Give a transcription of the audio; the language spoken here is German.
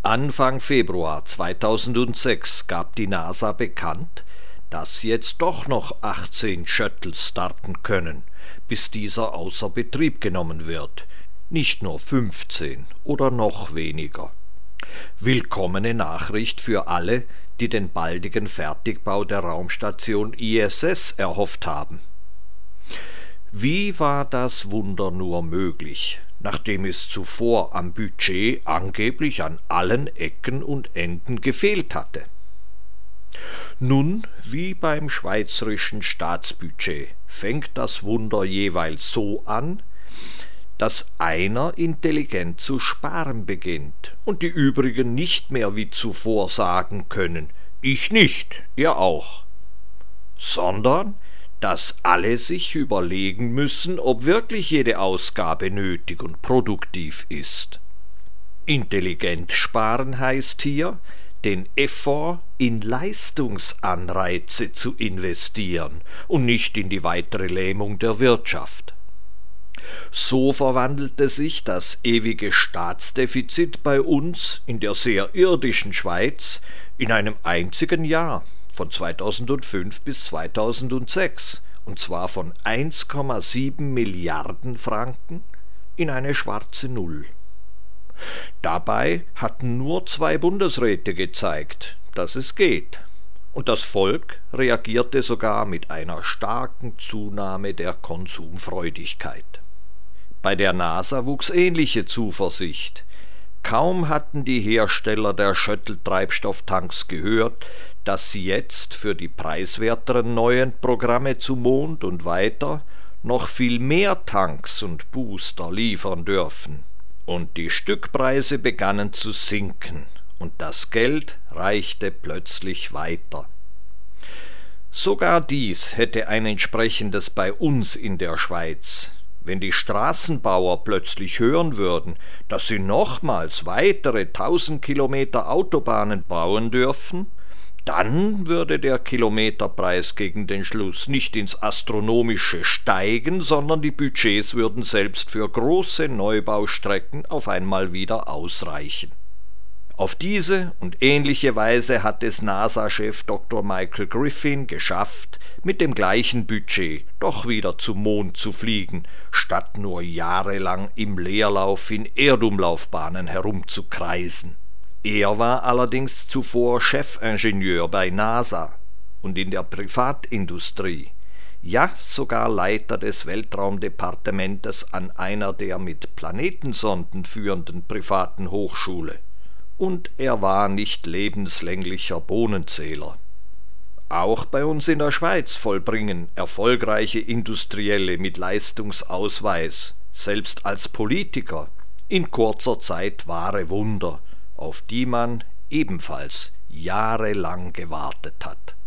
Anfang Februar 2006 gab die NASA bekannt, dass jetzt doch noch 18 Shuttles starten können, bis dieser außer Betrieb genommen wird, nicht nur 15 oder noch weniger. Willkommene Nachricht für alle, die den baldigen Fertigbau der Raumstation ISS erhofft haben. Wie war das Wunder nur möglich, nachdem es zuvor am Budget angeblich an allen Ecken und Enden gefehlt hatte? Nun, wie beim schweizerischen Staatsbudget, fängt das Wunder jeweils so an, dass einer intelligent zu sparen beginnt und die übrigen nicht mehr wie zuvor sagen können, ich nicht, ihr auch, sondern dass alle sich überlegen müssen, ob wirklich jede Ausgabe nötig und produktiv ist. Intelligent sparen heißt hier, den Effort in Leistungsanreize zu investieren und nicht in die weitere Lähmung der Wirtschaft. So verwandelte sich das ewige Staatsdefizit bei uns in der sehr irdischen Schweiz in einem einzigen Jahr von 2005 bis 2006, und zwar von 1,7 Milliarden Franken in eine schwarze Null. Dabei hatten nur 2 Bundesräte gezeigt, dass es geht, und das Volk reagierte sogar mit einer starken Zunahme der Konsumfreudigkeit. Bei der NASA wuchs ähnliche Zuversicht. Kaum hatten die Hersteller der Shuttle-Treibstofftanks gehört, dass sie jetzt für die preiswerteren neuen Programme zum Mond und weiter noch viel mehr Tanks und Booster liefern dürfen. Und die Stückpreise begannen zu sinken, und das Geld reichte plötzlich weiter. Sogar dies hätte ein entsprechendes bei uns in der Schweiz. Wenn die Straßenbauer plötzlich hören würden, dass sie nochmals weitere 1000 Kilometer Autobahnen bauen dürfen, dann würde der Kilometerpreis gegen den Schluss nicht ins Astronomische steigen, sondern die Budgets würden selbst für große Neubaustrecken auf einmal wieder ausreichen. Auf diese und ähnliche Weise hat es NASA-Chef Dr. Michael Griffin geschafft, mit dem gleichen Budget doch wieder zum Mond zu fliegen, statt nur jahrelang im Leerlauf in Erdumlaufbahnen herumzukreisen. Er war allerdings zuvor Chefingenieur bei NASA und in der Privatindustrie, ja sogar Leiter des Weltraumdepartementes an einer der mit Planetensonden führenden privaten Hochschule. Und er war nicht lebenslänglicher Bohnenzähler. Auch bei uns in der Schweiz vollbringen erfolgreiche Industrielle mit Leistungsausweis, selbst als Politiker, in kurzer Zeit wahre Wunder, auf die man ebenfalls jahrelang gewartet hat.